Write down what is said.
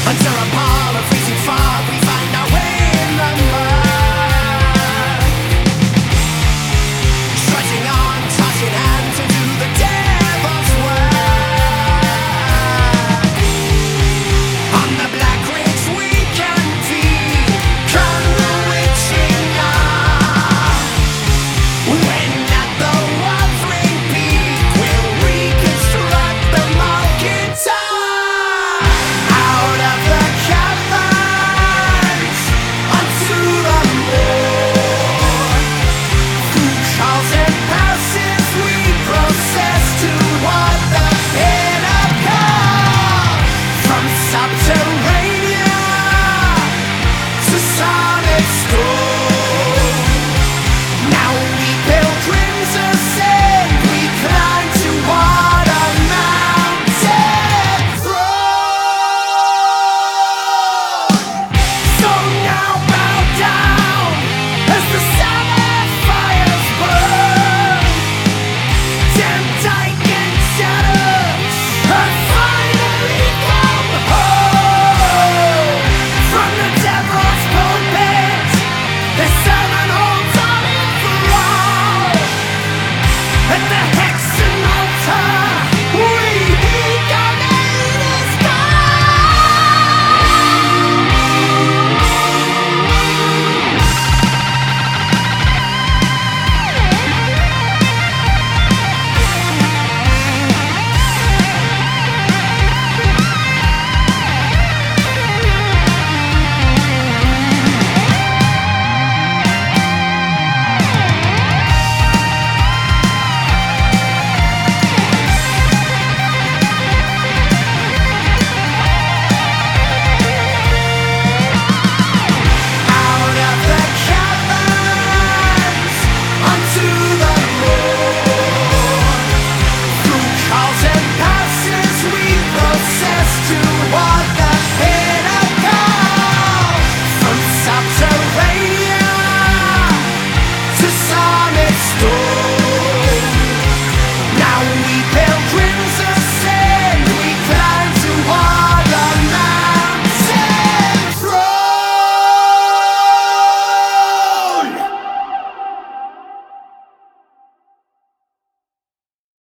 Under a pall of freezing fog, we find our way in the mud. Trudging on, tossing hands into the devil's work. On the Black Ridge we can feed, come the witching hour. When at the Wuthering Peak, we'll reconstruct the Malkin Tower. Out of the caverns, onto the moor. Through halls and passes we process toward the pinnacle. From subterranean to solid stone. Now we pilgrims ascend, we climb toward a mountain throne. So now bow down as the summer fires burn. Dim dyke and shadows have finally come home. From the devil's pulpit, the sermon holds on enthrall. At the Hexen altar, we heed our neighbor's out of the caverns, onto the moor. Through halls and passes we process toward the pinnacle. From subterranean to solid